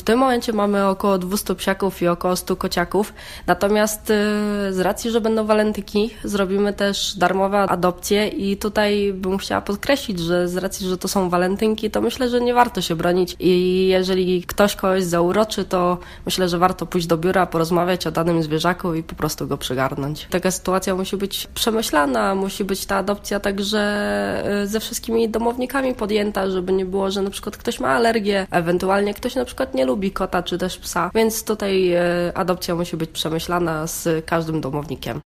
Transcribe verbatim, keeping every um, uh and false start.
tym momencie mamy około dwieście psiaków i około sto kociaków, natomiast z racji, że będą walentynki, zrobimy też darmowe adopcje i tutaj bym chciała podkreślić, że z racji, że to są walentynki, to myślę, że nie warto się bronić i jeżeli ktoś kogoś zauroczy, to myślę, że warto pójść do biura, porozmawiać o danym zwierzaku i po prostu go przygarnąć. Taka sytuacja musi być przemyślana, musi być ta adopcja także ze wszystkimi domownikami podjęta, żeby nie było, że na przykład ktoś ma alergię, ewentualnie ktoś na przykład nie lubi kota czy też psa, więc tutaj adopcja musi być przemyślana z każdym domownikiem.